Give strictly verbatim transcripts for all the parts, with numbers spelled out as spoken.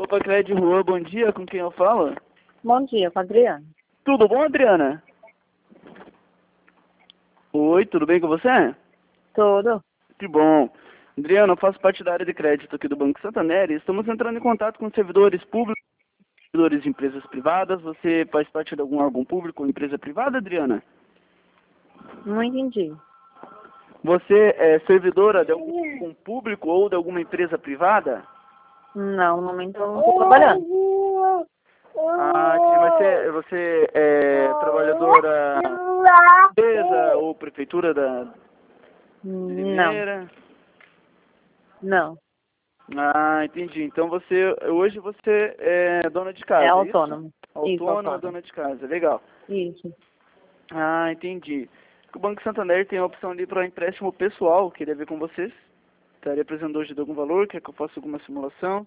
Opa, Clédio Rua, bom dia, com quem eu falo? Bom dia, com a Adriana. Tudo bom, Adriana? Oi, tudo bem com você? Tudo. Que bom. Adriana, eu faço parte da área de crédito aqui do Banco Santander e estamos entrando em contato com servidores públicos, servidores de empresas privadas. Você faz parte de algum órgão público ou empresa privada, Adriana? Não entendi. Você é servidora de algum público ou de alguma empresa privada? Não, no momento eu não estou trabalhando. Ah, sim, mas você, você é trabalhadora da empresa ou prefeitura da de Não, Limeira? não. Ah, entendi. Então você, hoje você é dona de casa, É é isso? autônomo. Isso, Autônoma, autônomo. dona de casa, legal. Isso. Ah, entendi. O Banco Santander tem a opção ali para empréstimo pessoal, queria ver com vocês. Estaria precisando hoje de algum valor, quer que eu faça alguma simulação?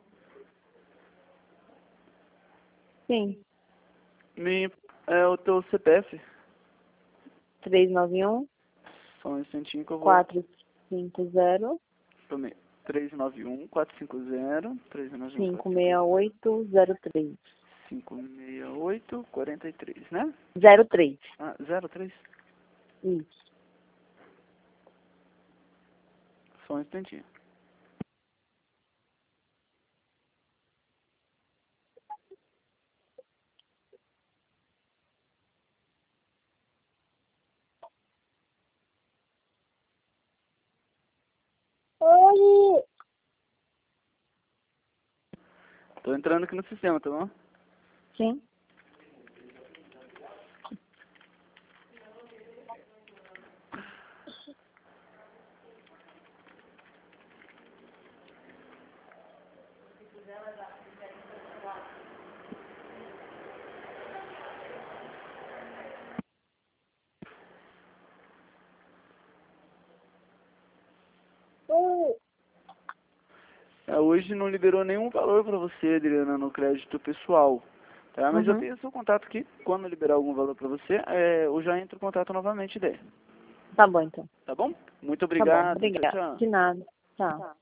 Sim. Me, é o teu C P F. três nove um, Só um instantinho que eu vou... quatro cinco zero, três nove um, quatro cinco zero, três nove um, cinco quatro cinco seis zero, oito zero três. cinco seis oito, quatro três, né? zero três. Ah, zero três. Isso. Só um instantinho. Oi. Tô entrando aqui no sistema, tá bom? Sim. Oi. É, hoje não liberou nenhum valor para você, Adriana, no crédito pessoal. Tá? Mas eu Uhum. tenho seu contato aqui. Quando liberar algum valor para você, é, eu já entro em contato novamente daí. Tá bom, então. Tá bom? Muito Tá bom. obrigado. Tchau, Obrigada. tchau. De nada. Tchau.